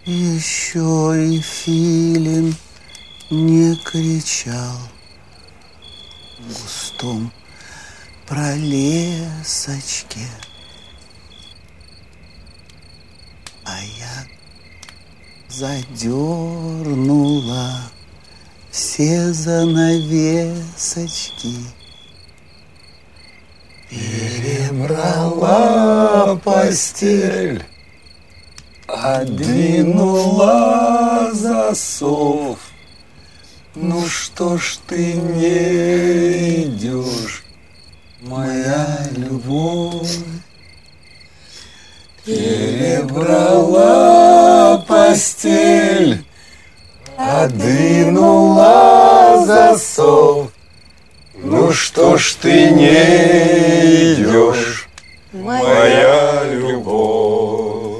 Еще и филин не кричал в густом пролесочке, а я задернула все занавесочки, перебрала постель, отдвинула засов. Ну что ж ты не идешь, моя любовь? Перебрала постель, отдвинула засов. Ну что ж ты не идешь, моя любовь?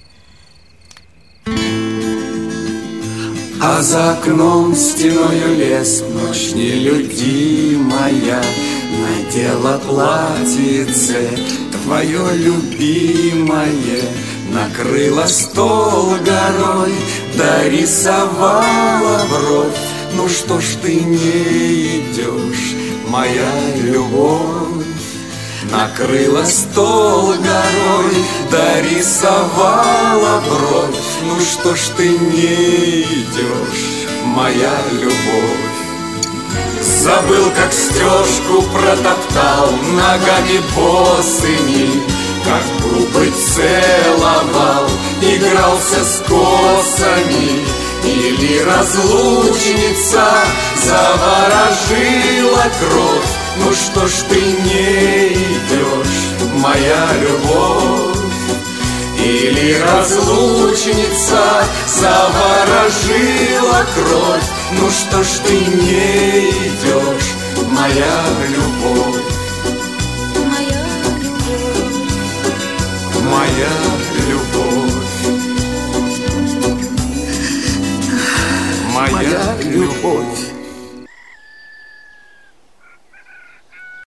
А за окном стеною лес, ночь нелюдимая, надела платьице твое любимое, накрыла стол горой, дорисовала бровь. Ну что ж ты не идешь, моя любовь? Накрыла стол горой, дорисовала бровь. Ну что ж ты не идешь, моя любовь? Забыл, как стежку протоптал ногами босыми, как губы целовал, игрался с косами. Или разлучница заворожила кровь. Ну что ж ты не идешь, моя любовь? Или разлучница заворожила кровь. Ну что ж ты не идешь, моя любовь? Моя любовь, Моя любовь, моя любовь.